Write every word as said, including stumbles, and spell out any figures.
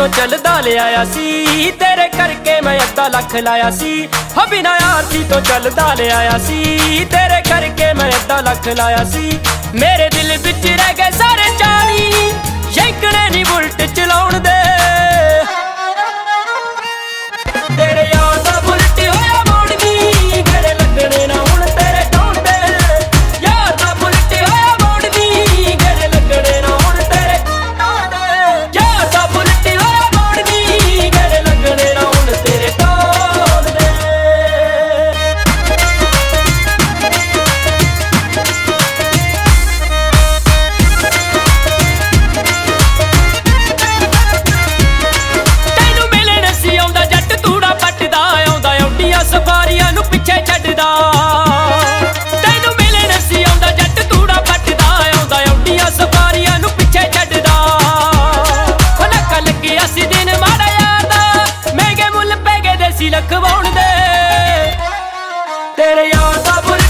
ਤੋਂ ਚੱਲਦਾ ਲਿਆਇਆ ਸੀ, ਤੇਰੇ ਕਰਕੇ ਮੈਂ ਅੱਧਾ ਲੱਖ ਲਾਇਆ ਸੀ। ਹੋ ਬਿਨਾਂ ਆਰਤੀ ਤੋਂ ਚੱਲਦਾ ਲਿਆਇਆ ਸੀ, ਤੇਰੇ ਕਰਕੇ ਮੈਂ ਅੱਧਾ ਲੱਖ ਲਾਇਆ ਸੀ। ਮੇਰੇ ਦਿਲ ਵਿੱਚ ਰਹਿ ਗਏ ਸਾਰੇ ਚਾਲੀ, ਯੈਂਕਣੇ ਨੀ ਬੁਲਟ ਚਲਾਉਣ ਦੇ। ਤੇਰੇ ਯਾਰ ਦਾ ਬੁਲਟ ਹੋਇਆ ਮੋੜਨੀ, ਗੇੜੇ ਲੱਗਣੇ ਨਾ ਹੁਣ ਤੇਰੇ ਟਾਉਣ ਦੇ। ਯਾਰ ਦਾ ਬੁਲਟ ਹੋਇਆ ਮੋੜਨੀ, ਗੇੜੇ ਲੱਗਣੇ ਨਾ ਹੁਣ ਤੇਰੇ ਟਾਉਣ ਦੇ। ਯਾਰ ਦਾ ਬੁਲਟ ਹੋਇਆ ਮੋੜਨੀ, ਗੇੜੇ ਲੱਗਣੇ ਨਾ ਹੁਣ ਤੇਰੇ ਟਾਉਣ ਦੇ। ਤੈਨੂੰ ਮਿਲਣ ਸੀ ਆਉਂਦਾ ਜੱਟ ਤੂੜਾ ਪੱਟਦਾ, ਆਉਂਦਾ ਆਉਂਦੀਆਂ ਸਫਾਰੀਆਂ ਨੂੰ ਪਿੱਛੇ ਛੱਡਦਾ। ਤੈਨੂੰ ਮਿਲਣ ਸੀ ਆਉਂਦਾ ਜੱਟ ਤੂੜਾ ਪੱਟਦਾ, ਆਉਂਦਾ ਆਉਂਦੀਆਂ ਸਫਾਰੀਆਂ ਨੂੰ ਪਿੱਛੇ ਛੱਡਦਾ। ਹੋ ਲੱਕਾ ਲੱਗਿਆ ਸੀ ਦਿਨ ਮਾੜਾ ਯਾਰ ਦਾ, ਮਹਿੰਗੇ ਮੁੱਲ ਪੈ ਗਏ ਦੇਸੀ ਲਖਵਾਉਣ ਦੇ। ਤੇਰੇ ਯਾਰ ਦਾ ਬੁੱਲ